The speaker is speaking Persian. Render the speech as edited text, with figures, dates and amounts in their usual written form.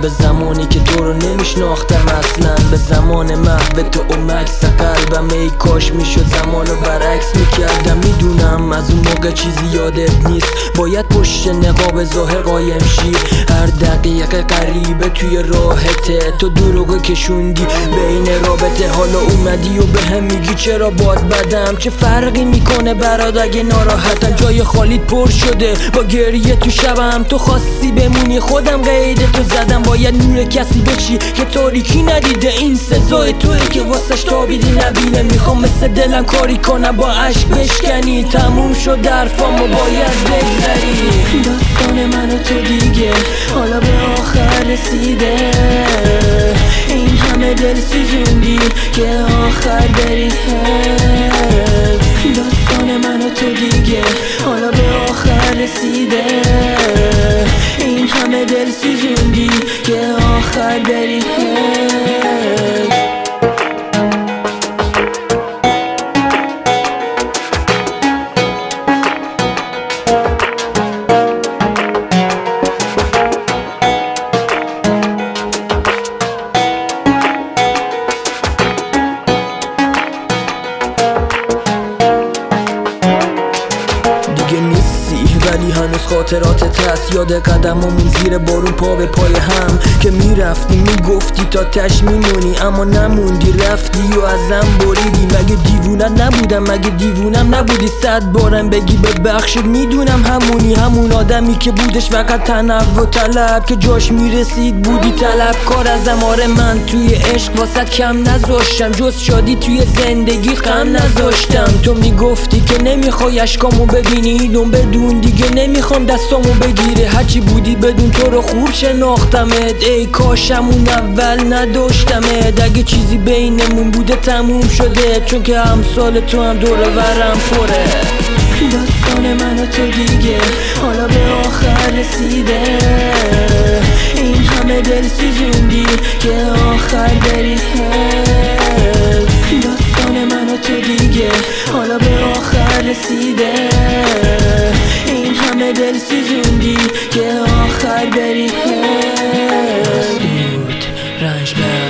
به زمانی که تو رو نمیشناختم اصلا، به زمان محو تو و مکس قلبم. ای کاش میشد زمانو برعکس میکردم. میدونم از اون موقع چیزی یادت نیست، باید پشت نقاب ظاهر قایم شی. هر دقیقه غریبه توی راحته، تو دروغو کشوندی بین رابطه. حالا اومدی و به هم میگی چرا باد بدم. چه فرقی میکنه برات اگه ناراحتم؟ جای خالیت پر شده با گریه تو شبم. تو خواستی بمونی خودم قید تو زدم. باید نور کسی بشی که تاریکی ندیده. این سزای توی که واسش تابیدی نبینه. میخوام مثل دلم کاری کنم با عشق بشکنی. تموم شد حرفامو باید بگذری. داستان من و تو دیگه حالا به آخر رسیده. این همه دل سوزوندی که آخر بری. داستان من و تو دیگه حالا به آخر رسیده. این همه دل سوزوندی که آخر بری. ولی هنوز خاطراتت هست، یاد قدمامون زیر بارون پا به پای هم که میرفتی میگفتی تا تش میمونی، اما نموندی رفتی و ازم بریدی. مگه دیوونت نبودم؟ مگه دیوونم نبودی؟ 100 بارم بگی ببخشید میدونم همونی، همون آدمی که بودش فقط تنوع و طلب، که جاش میرسید بودی طلبکار ازم. آره من توی عشق واسط کم نذاشتم، جز شادی توی زندگی غم نذاشتم. تو میگفتی که نمیخوای اشکامو ببینی، اینو بدون دیگه نمیخوام دستامو بگیره. هرچی بودی بدون تو رو خوب شناختمت. ای کاشم اون اول نداشتمت. اگه چیزی بینمون بوده تموم شده، چون که امثال تو هم دور ورم پره. داستان من و تو دیگه حالا به آخر رسیده. این همه دل سوزوندی که آخر بری. داستان من و تو دیگه حالا به آخر رسیده. این همه دل سوزوندی که آخر بری. رنج